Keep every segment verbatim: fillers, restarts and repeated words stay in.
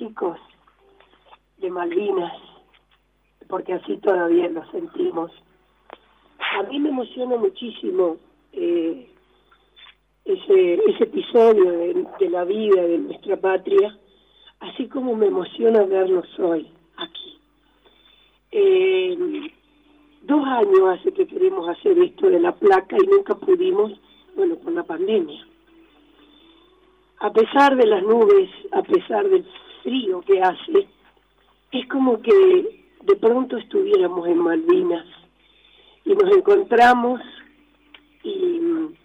chicos de Malvinas, porque así todavía lo sentimos. A mí me emociona muchísimo eh, ese, ese episodio de, de la vida de nuestra patria, así como me emociona verlos hoy aquí. Eh, dos años hace que queremos hacer esto de la placa y nunca pudimos, bueno, por la pandemia. A pesar de las nubes, a pesar del frío que hace, es como que de pronto estuviéramos en Malvinas y nos encontramos y,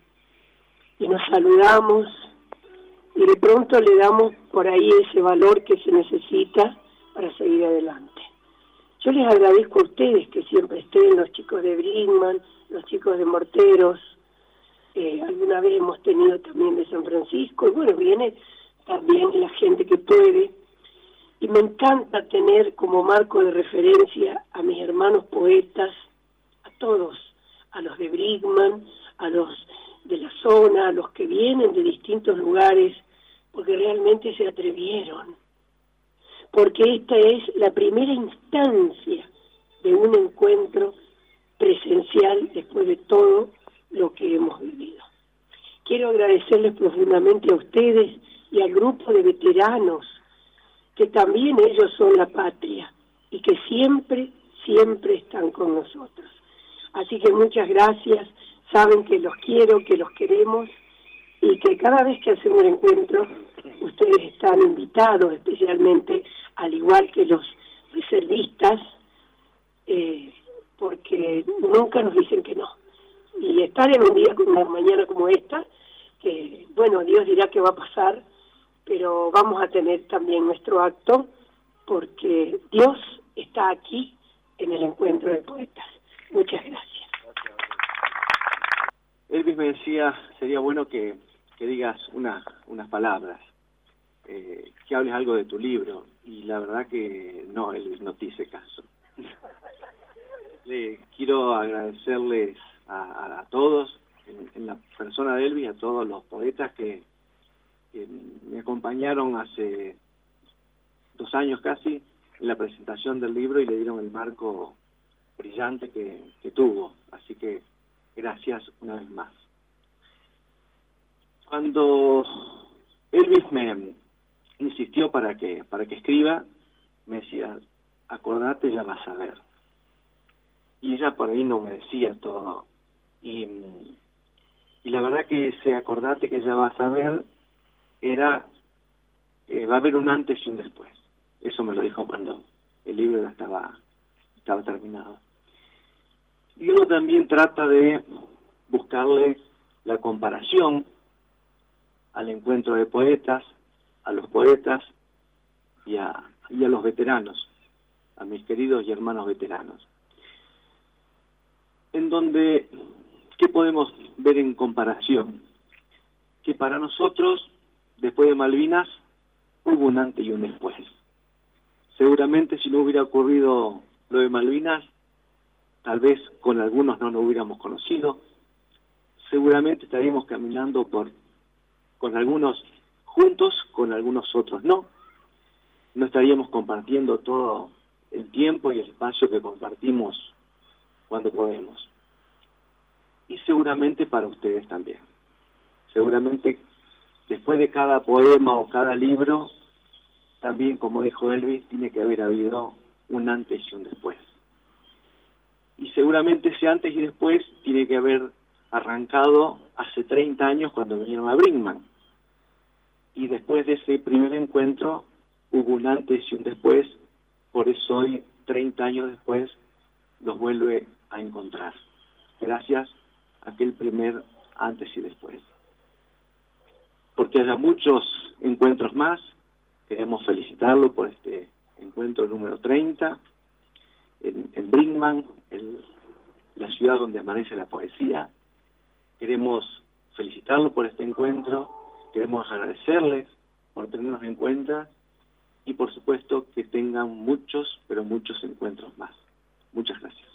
y nos saludamos y de pronto le damos por ahí ese valor que se necesita para seguir adelante. Yo les agradezco a ustedes que siempre estén, los chicos de Brinkmann, los chicos de Morteros, eh, alguna vez hemos tenido también de San Francisco, y bueno, viene también la gente que puede, y me encanta tener como marco de referencia a mis hermanos poetas, a todos, a los de Brinkmann, a los de la zona, a los que vienen de distintos lugares, porque realmente se atrevieron. Porque esta es la primera instancia de un encuentro presencial después de todo lo que hemos vivido. Quiero agradecerles profundamente a ustedes y al grupo de veteranos, que también ellos son la patria y que siempre, siempre están con nosotros. Así que muchas gracias, saben que los quiero, que los queremos y que cada vez que hacemos un encuentro, ustedes están invitados, especialmente, al igual que los reservistas, eh, porque nunca nos dicen que no. Y estar en un día como una mañana como esta, que bueno, Dios dirá qué va a pasar, pero vamos a tener también nuestro acto, porque Dios está aquí en el encuentro de poetas. Muchas gracias. Elvis me decía, sería bueno que, que digas una, unas palabras, eh, que hables algo de tu libro, y la verdad que no, Elvis no te hice caso. Le quiero agradecerles a, a, a todos, en, en la persona de Elvis, a todos los poetas que, que me acompañaron hace dos años casi en la presentación del libro y le dieron el marco brillante que, que tuvo. Así que gracias una vez más. Cuando Elvis me insistió para que, para que escriba, me decía, acordate, ya vas a ver. Y ella por ahí no me decía todo. Y, y la verdad que ese acordate que ya vas a ver era, eh, va a haber un antes y un después. Eso me lo dijo cuando el libro ya estaba, estaba terminado. Y uno también trata de buscarle la comparación al encuentro de poetas, a los poetas y a, y a los veteranos, a mis queridos y hermanos veteranos. En donde, ¿qué podemos ver en comparación? Que para nosotros, después de Malvinas, hubo un antes y un después. Seguramente si no hubiera ocurrido lo de Malvinas, tal vez con algunos no nos hubiéramos conocido, seguramente estaríamos caminando por con algunos juntos, con algunos otros no, no estaríamos compartiendo todo el tiempo y el espacio que compartimos cuando podemos. Y seguramente para ustedes también. Seguramente después de cada poema o cada libro, también, como dijo Elvis, tiene que haber habido un antes y un después. Y seguramente ese antes y después tiene que haber arrancado hace treinta años cuando vinieron a Brinkmann. Y después de ese primer encuentro hubo un antes y un después, por eso hoy, treinta años después, los vuelve a encontrar. Gracias a aquel primer antes y después. Porque haya muchos encuentros más, queremos felicitarlo por este encuentro número treinta, en, en Brinkmann, en la ciudad donde amanece la poesía. Queremos felicitarlo por este encuentro, queremos agradecerles por tenernos en cuenta y por supuesto que tengan muchos, pero muchos encuentros más. Muchas gracias.